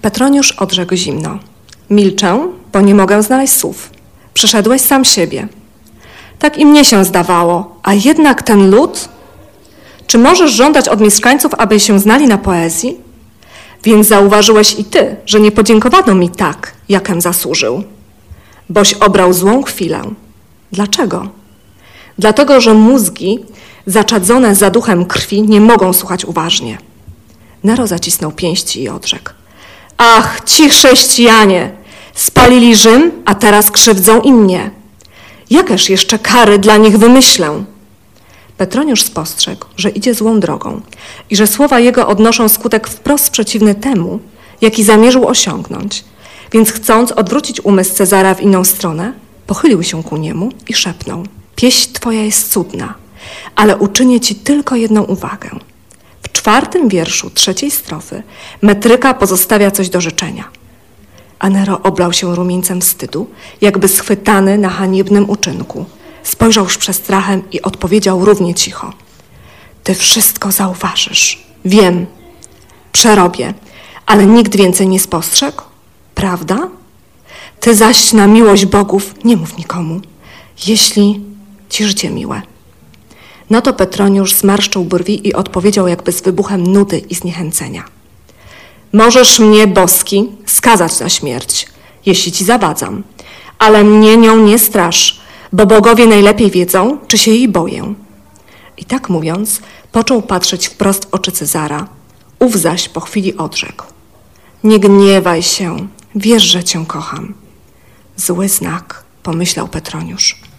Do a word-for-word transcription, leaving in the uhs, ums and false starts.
Petroniusz odrzekł zimno. Milczę, bo nie mogę znaleźć słów. Przeszedłeś sam siebie. Tak i mnie się zdawało, a jednak ten lud? Czy możesz żądać od mieszkańców, aby się znali na poezji? Więc zauważyłeś i ty, że nie podziękowano mi tak, jakem zasłużył. Boś obrał złą chwilę. Dlaczego? Dlatego, że mózgi zaczadzone zaduchem krwi nie mogą słuchać uważnie. Nero zacisnął pięści i odrzekł. Ach, ci chrześcijanie! Spalili Rzym, a teraz krzywdzą i mnie. Jakeż jeszcze kary dla nich wymyślę? Petroniusz spostrzegł, że idzie złą drogą i że słowa jego odnoszą skutek wprost przeciwny temu, jaki zamierzył osiągnąć. Więc chcąc odwrócić umysł Cezara w inną stronę, pochylił się ku niemu i szepnął. Pieśń twoja jest cudna, ale uczynię ci tylko jedną uwagę. W czwartym wierszu trzeciej strofy metryka pozostawia coś do życzenia. A Nero oblał się rumieńcem wstydu, jakby schwytany na haniebnym uczynku. Spojrzał z przestrachem i odpowiedział równie cicho. Ty wszystko zauważysz. Wiem. Przerobię, ale nikt więcej nie spostrzegł. Prawda? Ty zaś na miłość bogów nie mów nikomu, jeśli ci życie miłe. No to Petroniusz zmarszczył brwi i odpowiedział jakby z wybuchem nudy i zniechęcenia. Możesz mnie, boski, skazać na śmierć, jeśli ci zawadzam, ale mnie nią nie strasz, bo bogowie najlepiej wiedzą, czy się jej boję. I tak mówiąc, począł patrzeć wprost w oczy Cezara, ów zaś po chwili odrzekł. Nie gniewaj się, wiesz, że cię kocham. Zły znak, pomyślał Petroniusz.